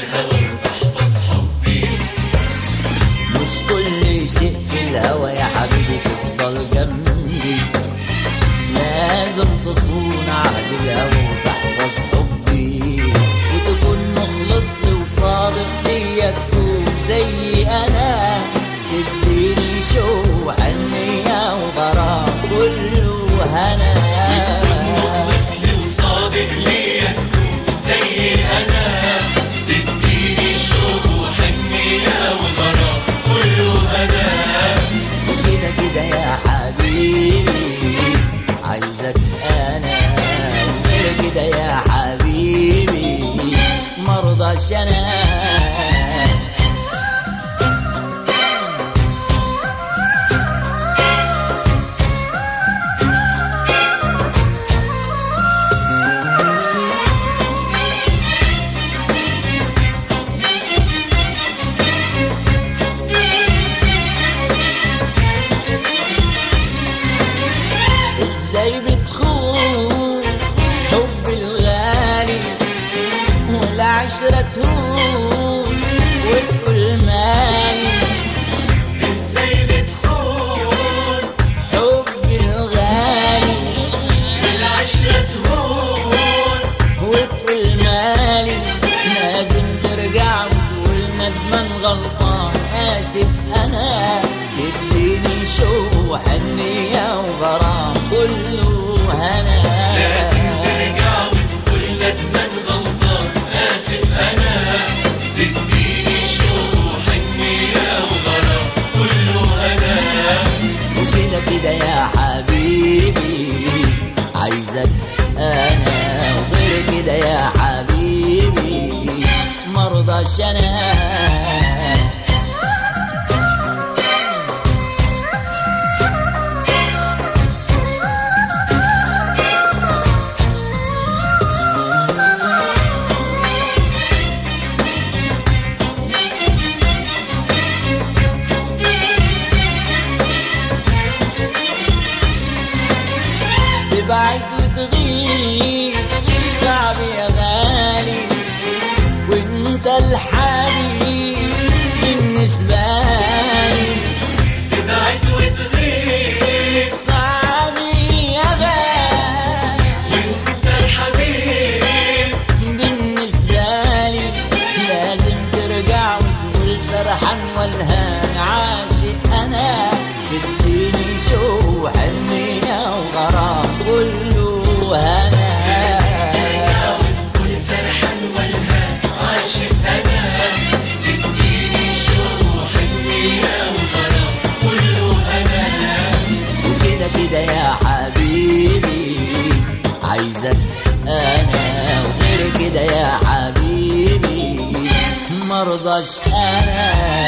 الهوى وتحفظ حبي. مش كل شيء في الهوى يا حبيبي تفضل جنبي، لازم تصون عهد الهوى وتحفظ حبي، وتكون مخلص لي وصادق ليا، تكون زي انا، تديني شوق حنية وغرام كله هنا. تكون مخلص لي وصادق ليا، تكون زي انا، تديني شوق وحنية وغرام كله هنا. كده كده يا حبيبي عايزك انا، وغير كده يا حبيبي مرضاش انا. ازاي بتخون حب الغالي والعشرة تهون وتقول مالي؟ ازاي بتخون حب الغالي والعشرة تهون وتقول مالي؟ لازم ترجع وتقول ندمان غلطان آسف أنا، تديني شوق وحنية وغرام كله هنا. لازم ترجع وتقول ندمان غلطان آسف أنا، تديني شوق وحنية وغرام كله هنا. وكده كده يا حبيبي عايزك انا، وغير كده يا حبيبي مرضاش انا. تبعد وتغيب صعب يا غالي، وانت الحبيب بالنسبة لي. تبعد وتغيب صعب يا غالي وانت الحبيب بالنسبة لي، لازم ترجع وتقول سرحان والهان عاشق أنا، تديني شوق حنية وغرام كله هنا. وتقول سرحان والهان عاشق أنا، تديني شوق وحنية وغرام كله هنا. وكده كده يا حبيبي عايزك انا، وغير كده يا حبيبي مرضاش انا.